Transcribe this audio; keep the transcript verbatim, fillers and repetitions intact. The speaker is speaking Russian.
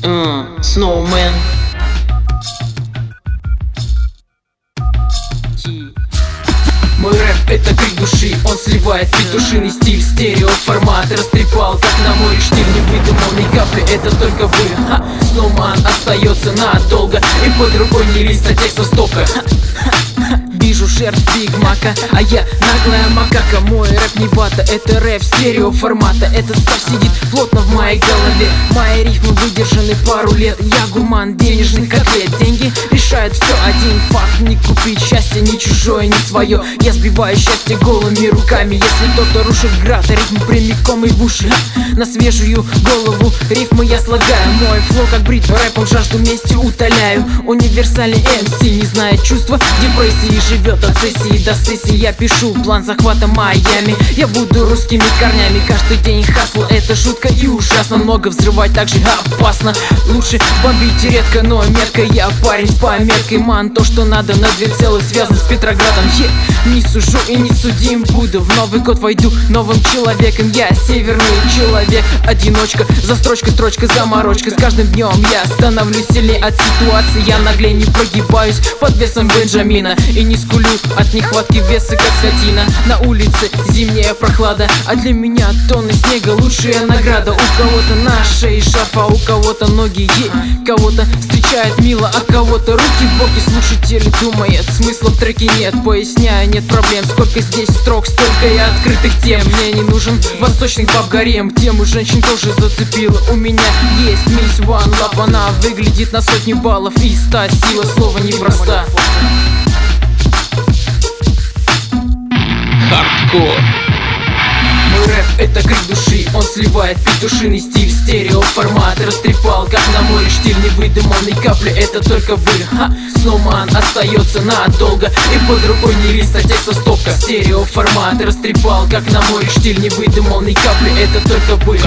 uh, Snowman. Мой рэп — это крик души, он сливает петушиный стиль, стереоформат, растрепал, как на море штиль. Не выдумал ни капли, это только вы. Ха, Snowman остается надолго, и под рукой не лист, а текстов стопка. Вижу жертв Биг Мака, а я наглая макака. Мой рэп не вата, это рэп стереоформата. Этот став сидит плотно в моей голове. Мои рифмы выдержаны пару лет. Я гурман денежных котлет. Деньги решают все, один факт: не купить счастье, ни чужое, ни свое. Я сбиваю счастье голыми руками. Если кто-то рушит град, рифмы прямиком и в уши. На свежую голову рифмы я слагаю. Мой флоу как бритва, рэпом жажду мести утоляю. Универсальный эм си не знает чувства депрессии, живет от сессии до сессии. Я пишу план захвата Майами. Я буду русскими корнями. Каждый день хасл, это шутка и ужасно. Много взрывать также опасно. Лучше бомбить редко, но метко. Я парень с пометкой ман. То, что надо на две целых, связан с Петроградом. Е, не сужу и не судим буду. В Новый год войду новым человеком. Я северный человек, одиночка. За строчкой строчка, заморочка. С каждым днем я становлюсь сильнее от ситуации. Я наглее не прогибаюсь под весом Бенджамина. И не скулю от нехватки веса, как скотина. На улице зимняя прохлада, а для меня тонны снега лучшая награда. У кого-то на шее шарф, а у кого-то ноги ей. Кого-то встречает мило, а кого-то руки в боки. Слушатель думает, смысла в треке нет. Поясняю, нет проблем, сколько здесь строк, столько и открытых тем. Мне не нужен восточный баб гарем. Тему женщин тоже зацепила. У меня есть мисс One Love, она выглядит на сотню баллов. И ста, сила слова непроста. Хардкор. Мой рэп — это крик души, он сливает петушиный стиль, стереоформат, растрепал, как на море штиль. Не выдумал ни капли, это только быль. Ха, Snowman остается надолго, и под рукой не лист, а текстов стопка. Стереоформат, растрепал, как на море штиль. Не выдумал ни капли, это только быль.